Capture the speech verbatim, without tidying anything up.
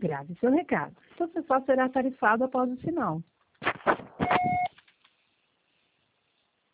Grave seu recado. Seu pessoal será tarifado após o sinal.